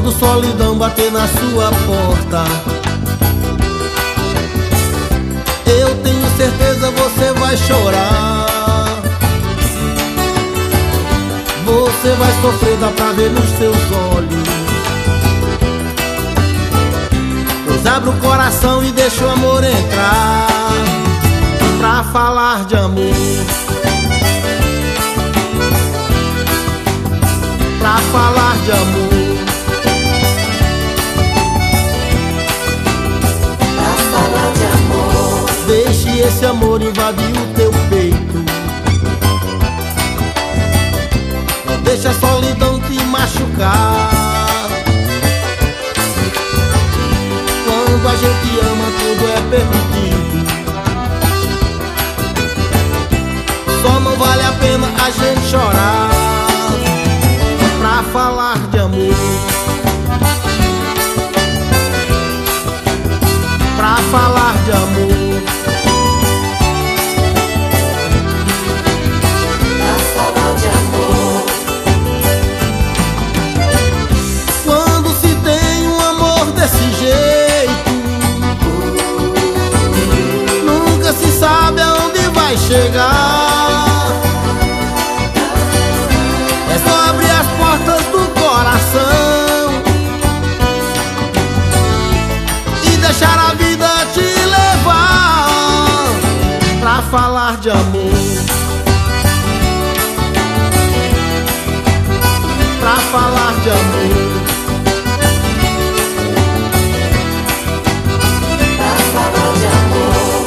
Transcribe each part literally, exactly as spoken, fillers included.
Quando solidão bater na sua porta, eu tenho certeza você vai chorar. Você vai sofrer, dá pra ver nos seus olhos. Pois abre o coração e deixa o amor entrar, pra falar de amor, pra falar de amor, pra falar de amor. Deixe esse amor invadir o teu peito. Não deixa a solidão te machucar. Quando a gente ama, tudo é permitido. Só não vale a pena a gente chorar, pra falar de amor, pra falar de amor, pra falar de amor. Quando se tem um amor desse jeito, nunca se sabe aonde vai chegar. É só abrir as portas do coração e deixar a vida te levar, pra falar de amor, pra falar de amor, Pra falar de amor.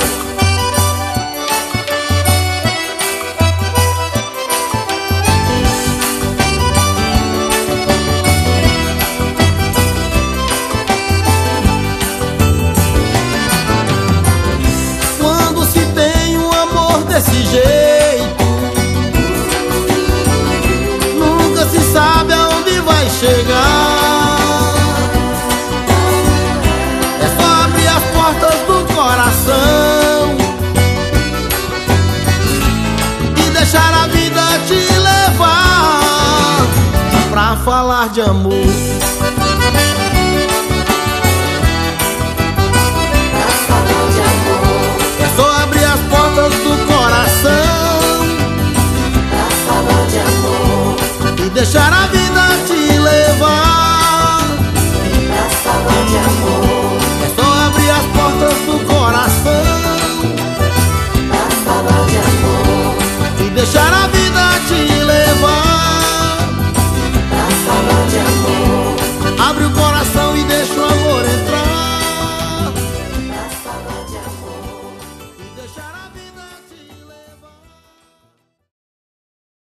Quando se tem um amor desse jeito, nunca se sabe aonde vai chegar. É só abrir as portas do coração e deixar a vida te levar, pra falar de amor,